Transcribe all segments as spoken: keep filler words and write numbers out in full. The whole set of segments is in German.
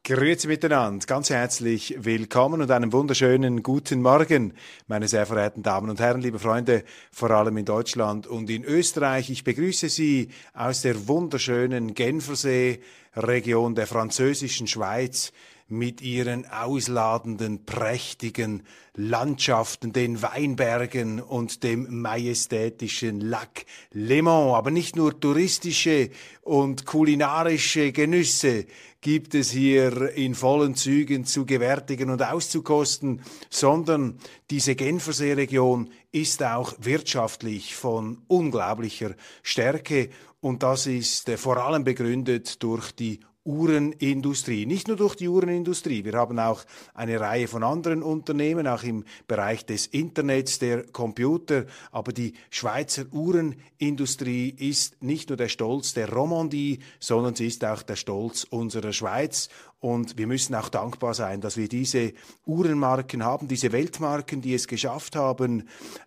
Grüezi miteinander, ganz herzlich willkommen und einen wunderschönen guten Morgen, meine sehr verehrten Damen und Herren, liebe Freunde, vor allem in Deutschland und in Österreich. Ich begrüße Sie aus der wunderschönen Genfersee-Region der französischen Schweiz mit ihren ausladenden, prächtigen Landschaften, den Weinbergen und dem majestätischen Lac Léman. Aber nicht nur touristische und kulinarische Genüsse gibt es hier in vollen Zügen zu gewärtigen und auszukosten, sondern diese Genfersee-Region ist auch wirtschaftlich von unglaublicher Stärke und das ist äh, vor allem begründet durch die Uhrenindustrie. Nicht nur durch die Uhrenindustrie, wir haben auch eine Reihe von anderen Unternehmen, auch im Bereich des Internets, der Computer, aber die Schweizer Uhrenindustrie ist nicht nur der Stolz der Romandie, sondern sie ist auch der Stolz unserer Schweiz. Und wir müssen auch dankbar sein, dass wir diese Uhrenmarken haben, diese Weltmarken, die es geschafft haben,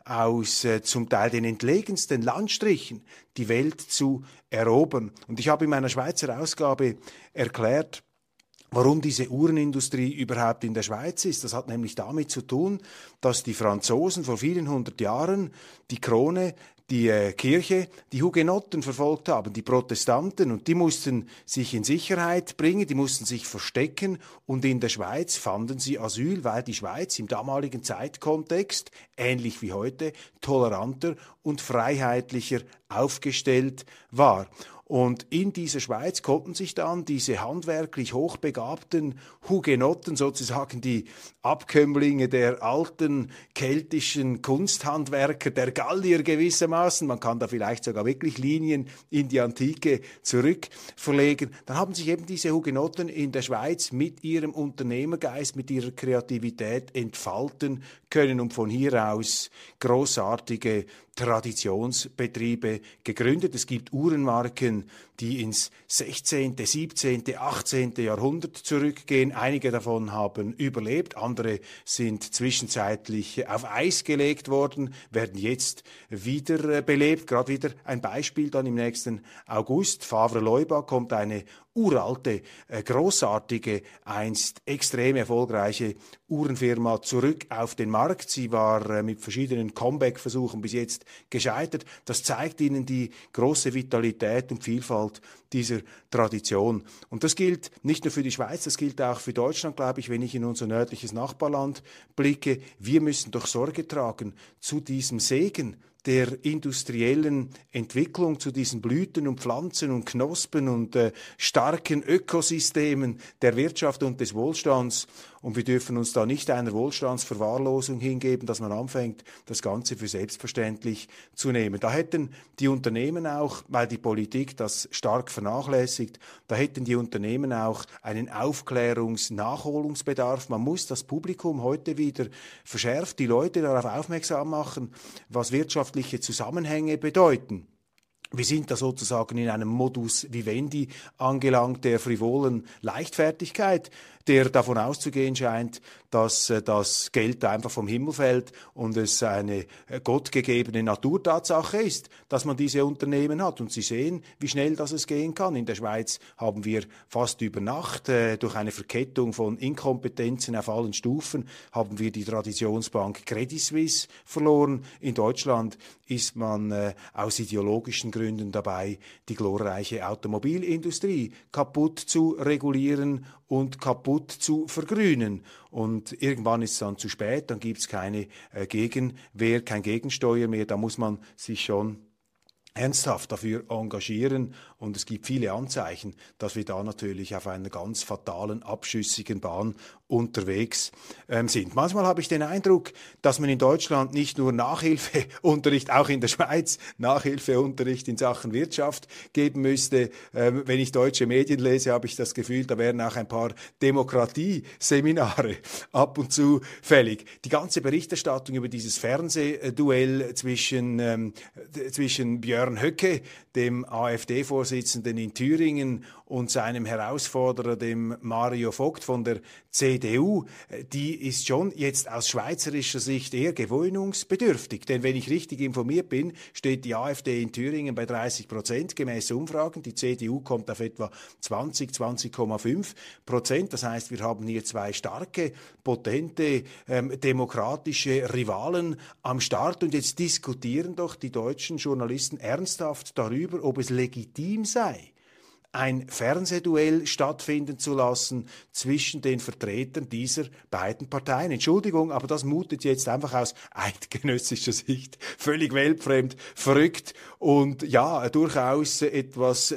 aus äh, zum Teil den entlegensten Landstrichen die Welt zu erobern. Und ich habe in meiner Schweizer Ausgabe erklärt, warum diese Uhrenindustrie überhaupt in der Schweiz ist. Das hat nämlich damit zu tun, dass die Franzosen vor vielen hundert Jahren die Krone, die äh, Kirche, die Hugenotten verfolgt haben, die Protestanten, und die mussten sich in Sicherheit bringen, die mussten sich verstecken, und in der Schweiz fanden sie Asyl, weil die Schweiz im damaligen Zeitkontext, ähnlich wie heute, toleranter und freiheitlicher aufgestellt war. Und in dieser Schweiz konnten sich dann diese handwerklich hochbegabten Hugenotten, sozusagen die Abkömmlinge der alten keltischen Kunsthandwerker, der Gallier gewissermaßen, man kann da vielleicht sogar wirklich Linien in die Antike zurückverlegen, dann haben sich eben diese Hugenotten in der Schweiz mit ihrem Unternehmergeist, mit ihrer Kreativität entfalten können und von hier aus großartige Traditionsbetriebe gegründet. Es gibt Uhrenmarken, die ins sechzehnten., siebzehnten., achtzehnten. Jahrhundert zurückgehen. Einige davon haben überlebt, andere sind zwischenzeitlich auf Eis gelegt worden, werden jetzt wieder belebt. Gerade wieder ein Beispiel dann im nächsten August. Favre-Leubach kommt eine uralte, äh, großartige, einst extrem erfolgreiche Uhrenfirma zurück auf den Markt. Sie war äh, mit verschiedenen Comeback-Versuchen bis jetzt gescheitert. Das zeigt Ihnen die große Vitalität und Vielfalt dieser Tradition. Und das gilt nicht nur für die Schweiz, das gilt auch für Deutschland, glaube ich, wenn ich in unser nördliches Nachbarland blicke. Wir müssen doch Sorge tragen zu diesem Segen der industriellen Entwicklung, zu diesen Blüten und Pflanzen und Knospen und äh, starken Ökosystemen der Wirtschaft und des Wohlstands. Und wir dürfen uns da nicht einer Wohlstandsverwahrlosung hingeben, dass man anfängt, das Ganze für selbstverständlich zu nehmen. Da hätten die Unternehmen auch, weil die Politik das stark vernachlässigt, da hätten die Unternehmen auch einen Aufklärungs-Nachholungsbedarf. Man muss das Publikum heute wieder verschärft, die Leute darauf aufmerksam machen, was wirtschaftliche Zusammenhänge bedeuten. Wir sind da sozusagen in einem Modus vivendi angelangt der frivolen Leichtfertigkeit, der davon auszugehen scheint, dass äh, das Geld einfach vom Himmel fällt und es eine äh, gottgegebene Naturtatsache ist, dass man diese Unternehmen hat. Und Sie sehen, wie schnell das es gehen kann. In der Schweiz haben wir fast über Nacht äh, durch eine Verkettung von Inkompetenzen auf allen Stufen haben wir die Traditionsbank Credit Suisse verloren. In Deutschland ist man äh, aus ideologischen Gründen dabei, die glorreiche Automobilindustrie kaputt zu regulieren und kaputt zu vergrünen. Und irgendwann ist es dann zu spät, dann gibt es keine äh, Gegenwehr, kein Gegensteuer mehr, da muss man sich schon ernsthaft dafür engagieren, und es gibt viele Anzeichen, dass wir da natürlich auf einer ganz fatalen, abschüssigen Bahn unterwegs ähm, sind. Manchmal habe ich den Eindruck, dass man in Deutschland nicht nur Nachhilfeunterricht, auch in der Schweiz Nachhilfeunterricht in Sachen Wirtschaft geben müsste. Ähm, wenn ich deutsche Medien lese, habe ich das Gefühl, da wären auch ein paar Demokratieseminare ab und zu fällig. Die ganze Berichterstattung über dieses Fernsehduell zwischen, ähm, zwischen Björn Höcke, dem AfD-Vorsitzenden in Thüringen, und seinem Herausforderer, dem Mario Vogt von der C D U, die ist schon jetzt aus schweizerischer Sicht eher gewöhnungsbedürftig. Denn wenn ich richtig informiert bin, steht die AfD in Thüringen bei dreißig Prozent gemäß Umfragen. Die C D U kommt auf etwa zwanzig, zwanzig Komma fünf Prozent. Das heißt, wir haben hier zwei starke, potente, ähm, demokratische Rivalen am Start. Und jetzt diskutieren doch die deutschen Journalisten ernsthaft darüber, ob es legitim sei, ein Fernsehduell stattfinden zu lassen zwischen den Vertretern dieser beiden Parteien. Entschuldigung, aber das mutet jetzt einfach aus eidgenössischer Sicht völlig weltfremd, verrückt und ja, durchaus etwas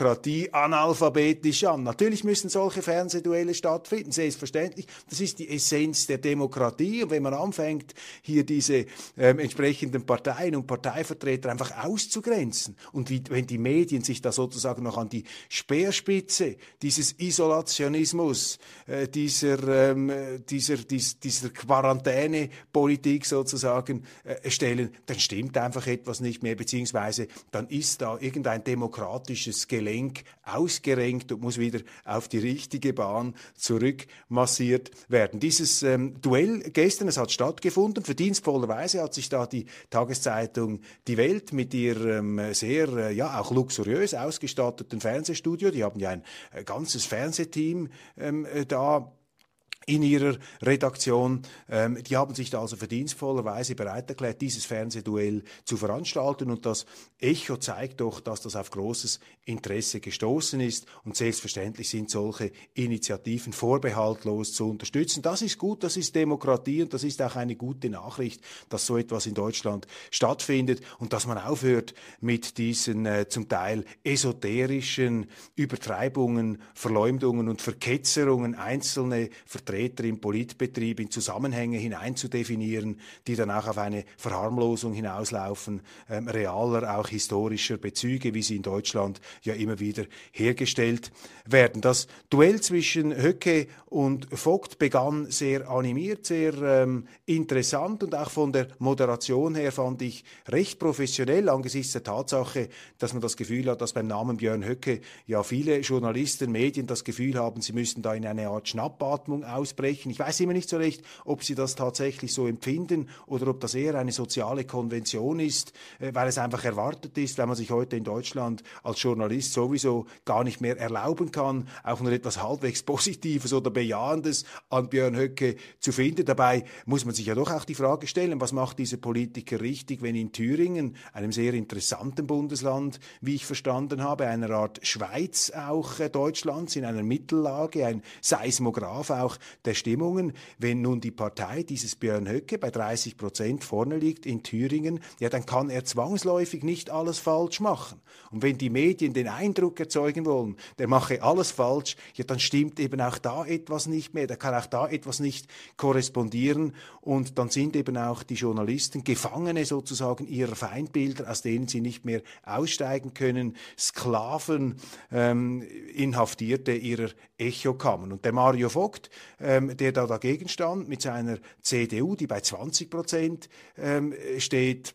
demokratie-analphabetisch an. Natürlich müssen solche Fernsehduelle stattfinden, selbstverständlich. Das ist die Essenz der Demokratie. Und wenn man anfängt, hier diese ähm, entsprechenden Parteien und Parteivertreter einfach auszugrenzen und wie, wenn die Medien sich da sozusagen noch an die Speerspitze dieses Isolationismus, äh, dieser, ähm, dieser, dies, dieser Quarantänepolitik sozusagen äh, stellen, dann stimmt einfach etwas nicht mehr, beziehungsweise dann ist da irgendein demokratisches Gelenk ausgerenkt und muss wieder auf die richtige Bahn zurückmassiert werden. Dieses ähm, Duell gestern, es hat stattgefunden, verdienstvollerweise hat sich da die Tageszeitung Die Welt mit ihrem ähm, sehr, äh, ja, auch luxuriös ausgestatteten Fernsehstudio, die haben ja ein äh, ganzes Fernsehteam ähm, äh, da in ihrer Redaktion. Ähm, die haben sich da also verdienstvollerweise bereit erklärt, dieses Fernsehduell zu veranstalten. Und das Echo zeigt doch, dass das auf großes Interesse gestoßen ist. Und selbstverständlich sind solche Initiativen vorbehaltlos zu unterstützen. Das ist gut, das ist Demokratie und das ist auch eine gute Nachricht, dass so etwas in Deutschland stattfindet und dass man aufhört mit diesen äh, zum Teil esoterischen Übertreibungen, Verleumdungen und Verketzerungen einzelne Vertreter im Politbetrieb in Zusammenhänge hineinzudefinieren, die dann auch auf eine Verharmlosung hinauslaufen, ähm, realer, auch historischer Bezüge, wie sie in Deutschland ja immer wieder hergestellt werden. Das Duell zwischen Höcke und Vogt begann sehr animiert, sehr ähm, interessant und auch von der Moderation her fand ich recht professionell angesichts der Tatsache, dass man das Gefühl hat, dass beim Namen Björn Höcke ja viele Journalisten, Medien das Gefühl haben, sie müssten da in eine Art Schnappatmung aus Ausbrechen. Ich weiß immer nicht so recht, ob Sie das tatsächlich so empfinden oder ob das eher eine soziale Konvention ist, äh, weil es einfach erwartet ist, weil man sich heute in Deutschland als Journalist sowieso gar nicht mehr erlauben kann, auch nur etwas halbwegs Positives oder Bejahendes an Björn Höcke zu finden. Dabei muss man sich ja doch auch die Frage stellen, was macht dieser Politiker richtig, wenn in Thüringen, einem sehr interessanten Bundesland, wie ich verstanden habe, einer Art Schweiz auch äh, Deutschlands, in einer Mittellage, ein Seismograph auch der Stimmungen, wenn nun die Partei dieses Björn Höcke bei dreißig Prozent vorne liegt in Thüringen, ja, dann kann er zwangsläufig nicht alles falsch machen. Und wenn die Medien den Eindruck erzeugen wollen, der mache alles falsch, ja, dann stimmt eben auch da etwas nicht mehr, da kann auch da etwas nicht korrespondieren und dann sind eben auch die Journalisten Gefangene sozusagen ihrer Feindbilder, aus denen sie nicht mehr aussteigen können, Sklaven, ähm, Inhaftierte ihrer Echokammern. Und der Mario Vogt, ähm, der da dagegen stand mit seiner C D U, die bei zwanzig Prozent ähm, steht,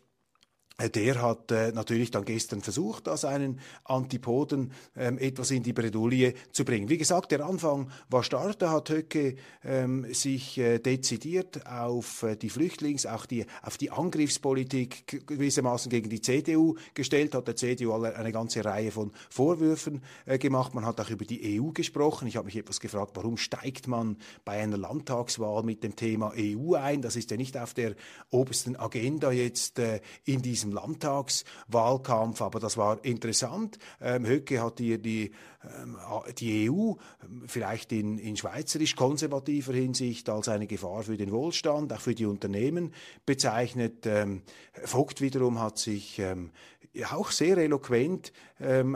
der hat äh, natürlich dann gestern versucht, da seinen Antipoden ähm, etwas in die Bredouille zu bringen. Wie gesagt, der Anfang war stark, da hat Höcke ähm, sich äh, dezidiert auf äh, die Flüchtlings-, auch die, auf die Angriffspolitik gewissermaßen gegen die C D U gestellt, hat der C D U alle, eine ganze Reihe von Vorwürfen äh, gemacht. Man hat auch über die E U gesprochen. Ich habe mich etwas gefragt, warum steigt man bei einer Landtagswahl mit dem Thema E U ein? Das ist ja nicht auf der obersten Agenda jetzt äh, in diesem Landtagswahlkampf, aber das war interessant. Ähm, Höcke hat hier die, ähm, die E U vielleicht in, in schweizerisch-konservativer Hinsicht als eine Gefahr für den Wohlstand, auch für die Unternehmen bezeichnet. Ähm, Vogt wiederum hat sich ähm, auch sehr eloquent ähm,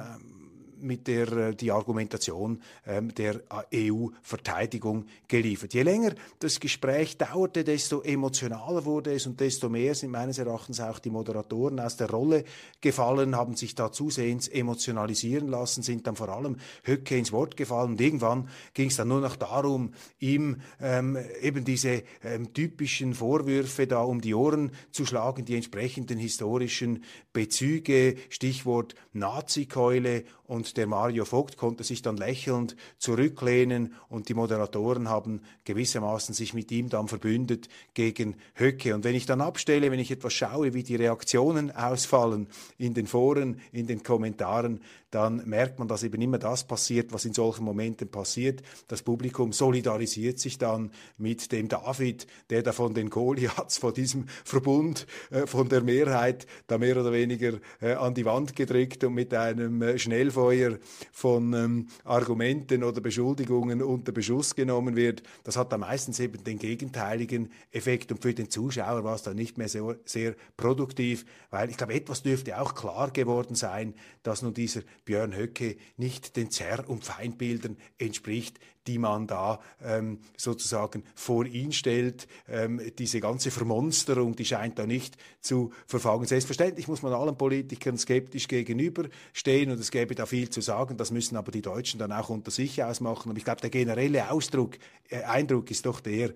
mit der die Argumentation ähm, der E U-Verteidigung geliefert. Je länger das Gespräch dauerte, desto emotionaler wurde es und desto mehr sind meines Erachtens auch die Moderatoren aus der Rolle gefallen, haben sich da zusehends emotionalisieren lassen, sind dann vor allem Höcke ins Wort gefallen und irgendwann ging es dann nur noch darum, ihm ähm, eben diese ähm, typischen Vorwürfe da um die Ohren zu schlagen, die entsprechenden historischen Bezüge, Stichwort Nazikeule und und der Mario Vogt konnte sich dann lächelnd zurücklehnen und die Moderatoren haben gewissermaßen sich mit ihm dann verbündet gegen Höcke. Und wenn ich dann abstelle, wenn ich etwas schaue, wie die Reaktionen ausfallen in den Foren, in den Kommentaren, dann merkt man, dass eben immer das passiert, was in solchen Momenten passiert. Das Publikum solidarisiert sich dann mit dem David, der da von den Goliaths, von diesem Verbund, äh, von der Mehrheit, da mehr oder weniger äh, an die Wand gedrückt und mit einem äh, Schnellfeuer von ähm, Argumenten oder Beschuldigungen unter Beschuss genommen wird. Das hat dann meistens eben den gegenteiligen Effekt und für den Zuschauer war es dann nicht mehr sehr, sehr produktiv, weil ich glaube, etwas dürfte auch klar geworden sein, dass nun dieser Björn Höcke nicht den Zerr- und Feindbildern entspricht, die man da ähm, sozusagen vor ihn stellt. Ähm, diese ganze Vermonsterung, die scheint da nicht zu verfangen. Selbstverständlich muss man allen Politikern skeptisch gegenüberstehen und es gäbe da viel zu sagen. Das müssen aber die Deutschen dann auch unter sich ausmachen. Aber ich glaube, der generelle Ausdruck, äh, Eindruck ist doch der,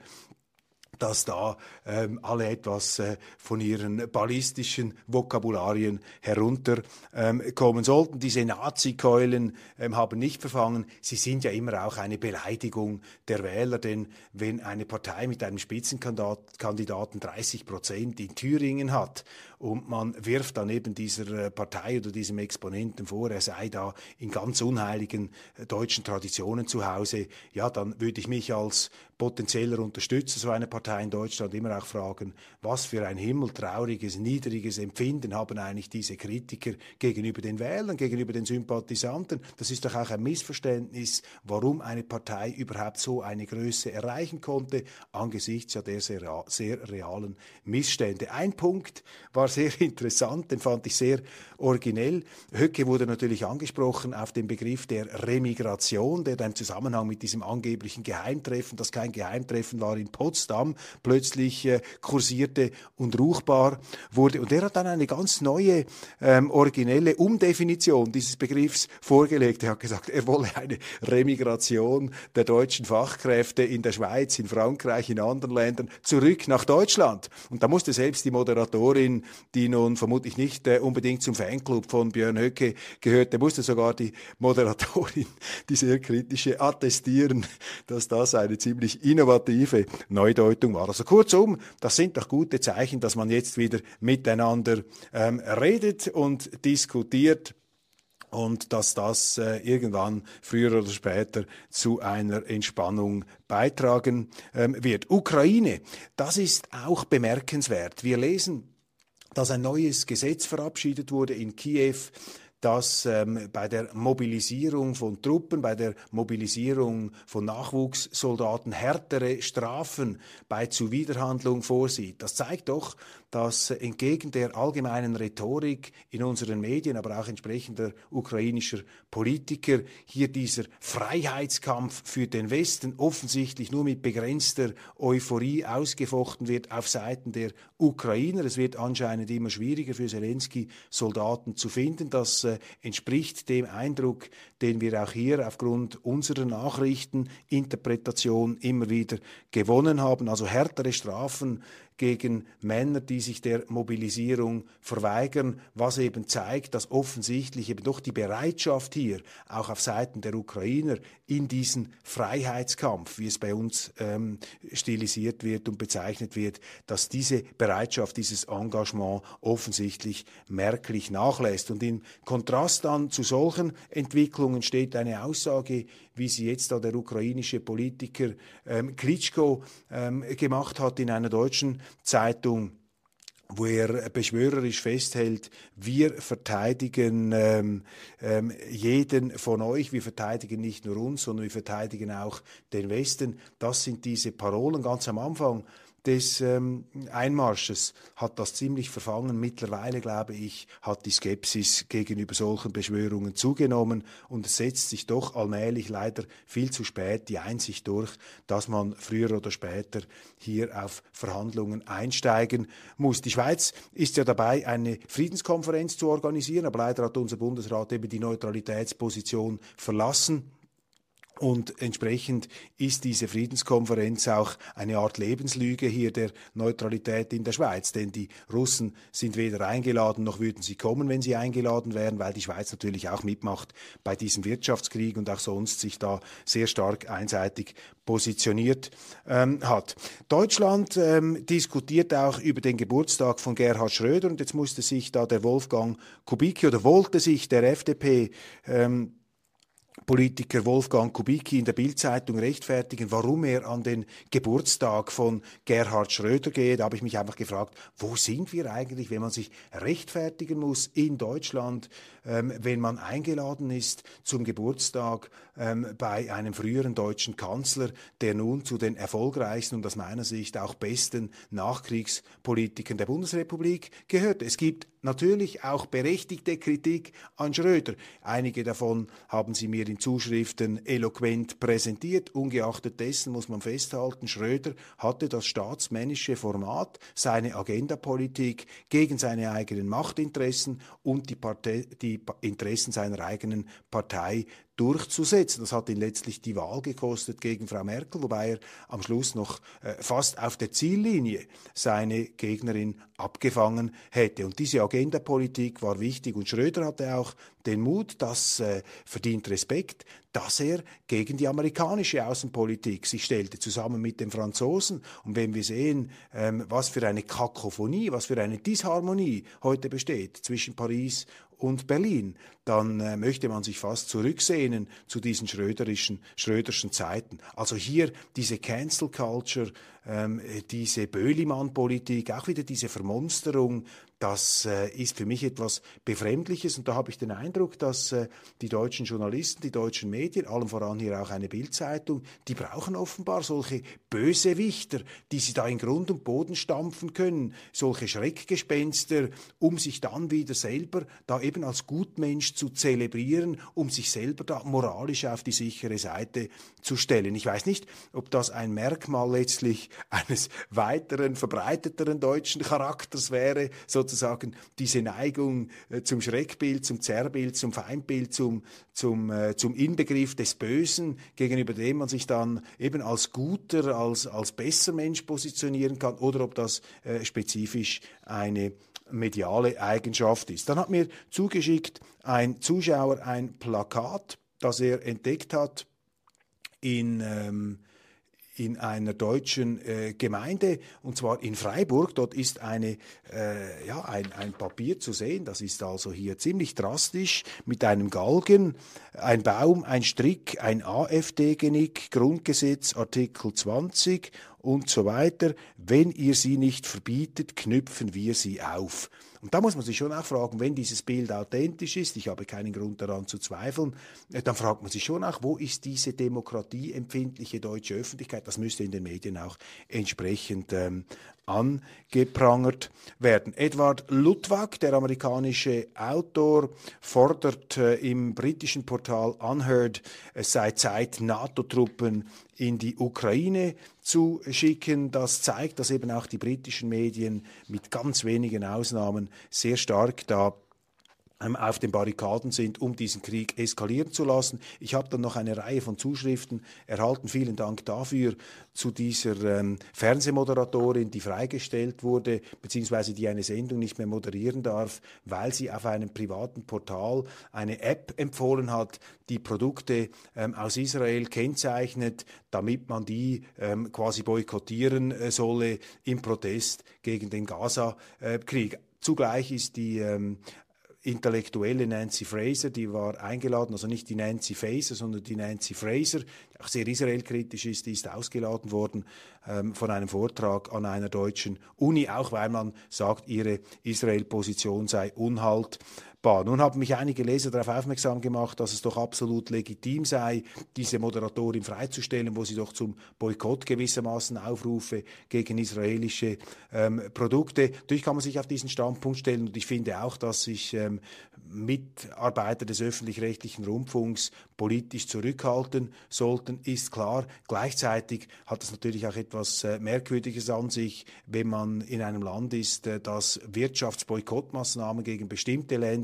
dass da ähm, alle etwas äh, von ihren ballistischen Vokabularien herunterkommen ähm, sollten. Diese Nazi-Keulen ähm, haben nicht verfangen. Sie sind ja immer auch eine Beleidigung der Wähler, denn wenn eine Partei mit einem Spitzenkandidaten dreißig Prozent in Thüringen hat und man wirft dann eben dieser äh, Partei oder diesem Exponenten vor, er sei da in ganz unheiligen äh, deutschen Traditionen zu Hause, ja, dann würde ich mich als potenzieller Unterstützer so einer Partei in Deutschland immer auch fragen, was für ein himmeltrauriges, niedriges Empfinden haben eigentlich diese Kritiker gegenüber den Wählern, gegenüber den Sympathisanten. Das ist doch auch ein Missverständnis, warum eine Partei überhaupt so eine Größe erreichen konnte, angesichts ja der sehr, sehr realen Missstände. Ein Punkt war sehr interessant, den fand ich sehr originell. Höcke wurde natürlich angesprochen auf den Begriff der Remigration, der da im Zusammenhang mit diesem angeblichen Geheimtreffen, das kein Geheimtreffen war in Potsdam, plötzlich äh, kursierte und ruchbar wurde. Und er hat dann eine ganz neue, ähm, originelle Umdefinition dieses Begriffs vorgelegt. Er hat gesagt, er wolle eine Remigration der deutschen Fachkräfte in der Schweiz, in Frankreich, in anderen Ländern zurück nach Deutschland. Und da musste selbst die Moderatorin, die nun vermutlich nicht äh, unbedingt zum Fanclub von Björn Höcke gehörte, musste sogar die Moderatorin, die sehr kritische, attestieren, dass das eine ziemlich innovative Neudeutung war. Also kurzum, das sind doch gute Zeichen, dass man jetzt wieder miteinander ähm, redet und diskutiert und dass das äh, irgendwann früher oder später zu einer Entspannung beitragen ähm, wird. Ukraine, das ist auch bemerkenswert. Wir lesen, dass ein neues Gesetz verabschiedet wurde in Kiew, dass ähm, bei der Mobilisierung von Truppen, bei der Mobilisierung von Nachwuchssoldaten härtere Strafen bei Zuwiderhandlung vorsieht. Das zeigt doch, dass entgegen der allgemeinen Rhetorik in unseren Medien, aber auch entsprechender ukrainischer Politiker, hier dieser Freiheitskampf für den Westen offensichtlich nur mit begrenzter Euphorie ausgefochten wird auf Seiten der Ukrainer. Es wird anscheinend immer schwieriger für Zelensky, Soldaten zu finden. Das äh, entspricht dem Eindruck, den wir auch hier aufgrund unserer Nachrichteninterpretation immer wieder gewonnen haben. Also härtere Strafen gegen Männer, die sich der Mobilisierung verweigern, was eben zeigt, dass offensichtlich eben doch die Bereitschaft hier auch auf Seiten der Ukrainer in diesen Freiheitskampf, wie es bei uns ähm, stilisiert wird und bezeichnet wird, dass diese Bereitschaft, dieses Engagement offensichtlich merklich nachlässt. Und im Kontrast dann zu solchen Entwicklungen steht eine Aussage, wie sie jetzt da der ukrainische Politiker ähm, Klitschko ähm, gemacht hat in einer deutschen Zeitung, wo er beschwörerisch festhält, wir verteidigen ähm, ähm, jeden von euch, wir verteidigen nicht nur uns, sondern wir verteidigen auch den Westen. Das sind diese Parolen ganz am Anfang des ähm, Einmarsches hat das ziemlich verfangen. Mittlerweile, glaube ich, hat die Skepsis gegenüber solchen Beschwörungen zugenommen und es setzt sich doch allmählich leider viel zu spät die Einsicht durch, dass man früher oder später hier auf Verhandlungen einsteigen muss. Die Schweiz ist ja dabei, eine Friedenskonferenz zu organisieren, aber leider hat unser Bundesrat eben die Neutralitätsposition verlassen. Und entsprechend ist diese Friedenskonferenz auch eine Art Lebenslüge hier der Neutralität in der Schweiz. Denn die Russen sind weder eingeladen, noch würden sie kommen, wenn sie eingeladen wären, weil die Schweiz natürlich auch mitmacht bei diesem Wirtschaftskrieg und auch sonst sich da sehr stark einseitig positioniert ähm, hat. Deutschland ähm, diskutiert auch über den Geburtstag von Gerhard Schröder und jetzt musste sich da der Wolfgang Kubicki oder wollte sich der F D P ähm, Politiker Wolfgang Kubicki in der Bild-Zeitung rechtfertigen, warum er an den Geburtstag von Gerhard Schröder geht. Da habe ich mich einfach gefragt, wo sind wir eigentlich, wenn man sich rechtfertigen muss in Deutschland, ähm, wenn man eingeladen ist zum Geburtstag ähm, bei einem früheren deutschen Kanzler, der nun zu den erfolgreichsten und aus meiner Sicht auch besten Nachkriegspolitikern der Bundesrepublik gehört. Es gibt natürlich auch berechtigte Kritik an Schröder. Einige davon haben sie mir in Zuschriften eloquent präsentiert. Ungeachtet dessen muss man festhalten, Schröder hatte das staatsmännische Format, seine Agendapolitik gegen seine eigenen Machtinteressen und die, Partei, die Interessen seiner eigenen Partei durchzusetzen. Das hat ihn letztlich die Wahl gekostet gegen Frau Merkel, wobei er am Schluss noch äh, fast auf der Ziellinie seine Gegnerin abgefangen hätte. Und diese Agendapolitik war wichtig und Schröder hatte auch den Mut, das äh, verdient Respekt, dass er gegen die amerikanische Außenpolitik sich stellte, zusammen mit den Franzosen. Und wenn wir sehen, ähm, was für eine Kakophonie, was für eine Disharmonie heute besteht zwischen Paris und Berlin, dann äh, möchte man sich fast zurücksehnen zu diesen schröderischen, schröderschen Zeiten. Also hier diese Cancel Culture, ähm, diese Böhlimann-Politik, auch wieder diese Vermonsterung, das äh, ist für mich etwas Befremdliches und da habe ich den Eindruck, dass äh, die deutschen Journalisten, die deutschen Medien, allem voran hier auch eine Bild-Zeitung, die brauchen offenbar solche Bösewichter, die sie da in Grund und Boden stampfen können, solche Schreckgespenster, um sich dann wieder selber da eben als Gutmensch zu zelebrieren, um sich selber da moralisch auf die sichere Seite zu stellen. Ich weiß nicht, ob das ein Merkmal letztlich eines weiteren, verbreiteteren deutschen Charakters wäre, sozusagen diese Neigung äh, zum Schreckbild, zum Zerrbild, zum Feindbild, zum, zum, äh, zum Inbegriff des Bösen, gegenüber dem man sich dann eben als guter, als, als besser Mensch positionieren kann, oder ob das äh, spezifisch eine mediale Eigenschaft ist. Dann hat mir zugeschickt ein Zuschauer ein Plakat, das er entdeckt hat in ähm, in einer deutschen äh, Gemeinde, und zwar in Freiburg. Dort ist eine, äh, ja, ein, ein Papier zu sehen, das ist also hier ziemlich drastisch, mit einem Galgen, ein Baum, ein Strick, ein A f D-Genick, Grundgesetz, Artikel zwanzig und so weiter. Wenn ihr sie nicht verbietet, knüpfen wir sie auf. Und da muss man sich schon auch fragen, wenn dieses Bild authentisch ist, ich habe keinen Grund daran zu zweifeln, dann fragt man sich schon auch, wo ist diese demokratieempfindliche deutsche Öffentlichkeit? Das müsste in den Medien auch entsprechend ähm, angeprangert werden. Edward Luttwak, der amerikanische Autor, fordert äh, im britischen Portal Unheard, es sei Zeit, NATO-Truppen in die Ukraine zu schicken. Das zeigt, dass eben auch die britischen Medien mit ganz wenigen Ausnahmen sehr stark da auf den Barrikaden sind, um diesen Krieg eskalieren zu lassen. Ich habe dann noch eine Reihe von Zuschriften erhalten. Vielen Dank dafür zu dieser ähm, Fernsehmoderatorin, die freigestellt wurde, beziehungsweise die eine Sendung nicht mehr moderieren darf, weil sie auf einem privaten Portal eine App empfohlen hat, die Produkte ähm, aus Israel kennzeichnet, damit man die ähm, quasi boykottieren äh, solle im Protest gegen den Gaza-Krieg. Äh, Zugleich ist die ähm, Intellektuelle Nancy Fraser, die war eingeladen, also nicht die Nancy Faeser, sondern die Nancy Fraser, die auch sehr israelkritisch ist, die ist ausgeladen worden ähm, von einem Vortrag an einer deutschen Uni, auch weil man sagt, ihre Israel-Position sei unhaltbar. Nun haben mich einige Leser darauf aufmerksam gemacht, dass es doch absolut legitim sei, diese Moderatorin freizustellen, wo sie doch zum Boykott gewissermaßen aufrufe gegen israelische ähm, Produkte. Natürlich kann man sich auf diesen Standpunkt stellen und ich finde auch, dass sich ähm, Mitarbeiter des öffentlich-rechtlichen Rundfunks politisch zurückhalten sollten, ist klar. Gleichzeitig hat es natürlich auch etwas äh, Merkwürdiges an sich, wenn man in einem Land ist, äh, das Wirtschaftsboykottmaßnahmen gegen bestimmte Länder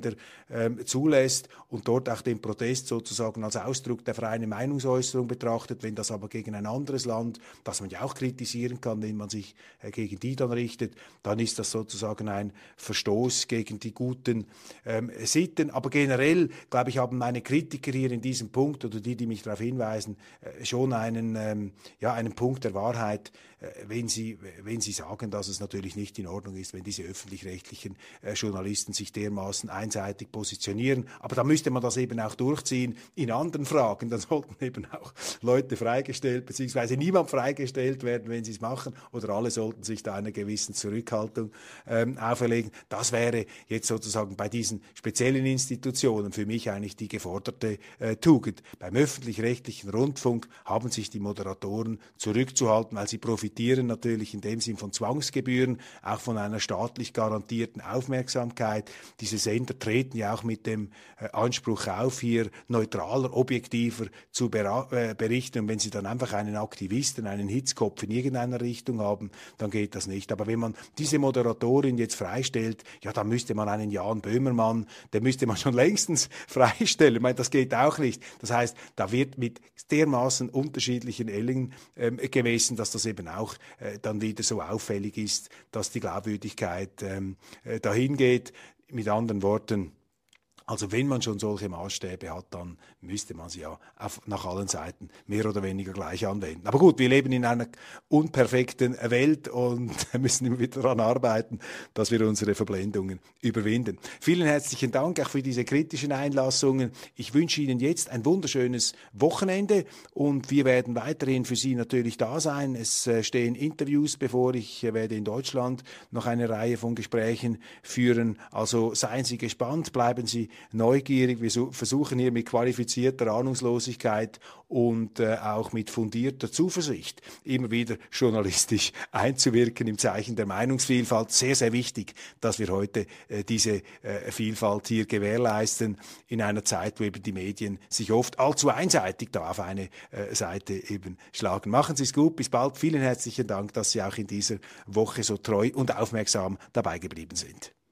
wieder ähm, zulässt und dort auch den Protest sozusagen als Ausdruck der freien Meinungsäußerung betrachtet. Wenn das aber gegen ein anderes Land, das man ja auch kritisieren kann, wenn man sich äh, gegen die dann richtet, dann ist das sozusagen ein Verstoß gegen die guten ähm, Sitten. Aber generell, glaube ich, haben meine Kritiker hier in diesem Punkt oder die, die mich darauf hinweisen, äh, schon einen, ähm, ja, einen Punkt der Wahrheit, äh, wenn sie, wenn sie sagen, dass es natürlich nicht in Ordnung ist, wenn diese öffentlich-rechtlichen äh, Journalisten sich dermaßen einseitig positionieren. Aber da müsste man das eben auch durchziehen in anderen Fragen. Dann sollten eben auch Leute freigestellt, beziehungsweise niemand freigestellt werden, wenn sie es machen, oder alle sollten sich da einer gewissen Zurückhaltung ähm, auferlegen. Das wäre jetzt sozusagen bei diesen speziellen Institutionen für mich eigentlich die geforderte äh, Tugend. Beim öffentlich-rechtlichen Rundfunk haben sich die Moderatoren zurückzuhalten, weil sie profitieren natürlich in dem Sinn von Zwangsgebühren, auch von einer staatlich garantierten Aufmerksamkeit. Diese Sender treten ja auch mit dem äh, Anspruch auf, hier neutraler, objektiver zu äh, berichten. Und wenn sie dann einfach einen Aktivisten, einen Hitzkopf in irgendeiner Richtung haben, dann geht das nicht. Aber wenn man diese Moderatorin jetzt freistellt, ja, dann müsste man einen Jan Böhmermann, den müsste man schon längstens freistellen. Ich meine, das geht auch nicht. Das heißt, da wird mit dermaßen unterschiedlichen Ellen ähm, gemessen, dass das eben auch äh, dann wieder so auffällig ist, dass die Glaubwürdigkeit ähm, äh, dahin geht. Mit anderen Worten, also wenn man schon solche Maßstäbe hat, dann müsste man sie ja auf, nach allen Seiten mehr oder weniger gleich anwenden. Aber gut, wir leben in einer unperfekten Welt und müssen immer wieder daran arbeiten, dass wir unsere Verblendungen überwinden. Vielen herzlichen Dank auch für diese kritischen Einlassungen. Ich wünsche Ihnen jetzt ein wunderschönes Wochenende und wir werden weiterhin für Sie natürlich da sein. Es äh, stehen Interviews bevor. Ich äh, werde in Deutschland noch eine Reihe von Gesprächen führen. Also seien Sie gespannt, bleiben Sie neugierig. Wir versuchen hier mit qualifizierter Ahnungslosigkeit und äh, auch mit fundierter Zuversicht immer wieder journalistisch einzuwirken im Zeichen der Meinungsvielfalt. Sehr, sehr wichtig, dass wir heute äh, diese äh, Vielfalt hier gewährleisten in einer Zeit, wo eben die Medien sich oft allzu einseitig da auf eine äh, Seite eben schlagen. Machen Sie es gut, bis bald. Vielen herzlichen Dank, dass Sie auch in dieser Woche so treu und aufmerksam dabei geblieben sind.